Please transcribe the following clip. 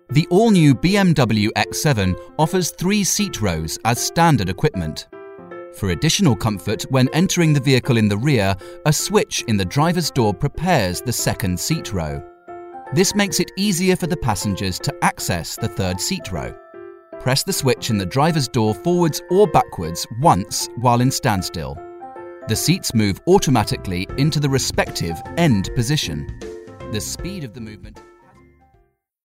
The all-new BMW X7 offers 3 seat rows as standard equipment. For additional comfort when entering the vehicle in the rear, a switch in the driver's door prepares the second seat row. This makes it easier for the passengers to access the third seat row. Press the switch in the driver's door forwards or backwards once while in standstill. The seats move automatically into the respective end position. The speed of the movement